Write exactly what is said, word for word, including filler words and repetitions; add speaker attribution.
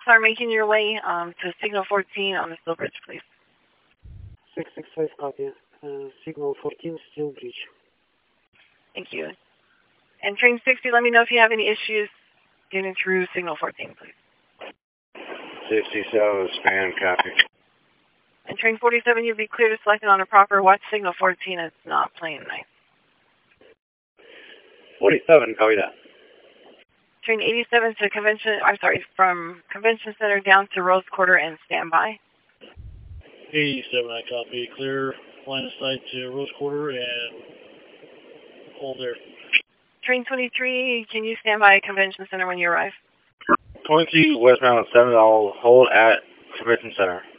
Speaker 1: are making your way um, to Signal fourteen on the Steel Bridge, please.
Speaker 2: six six five, copy. Uh, Signal fourteen, Steel Bridge.
Speaker 1: Thank you. And train sixty, let me know if you have any issues getting through Signal fourteen, please.
Speaker 3: sixty-seven, span, copy.
Speaker 1: And train forty-seven, you'll be clear to select it on a proper watch. Signal fourteen is not playing nice.
Speaker 3: forty-seven, copy that.
Speaker 1: Train eighty-seven to Convention, I'm sorry, from Convention Center down to Rose Quarter and standby.
Speaker 4: eighty-seven, I copy. Clear line of sight to Rose Quarter and hold there.
Speaker 1: Train twenty-three, can you stand by Convention Center when you arrive?
Speaker 3: twenty-three, westbound seven, I'll hold at Convention Center.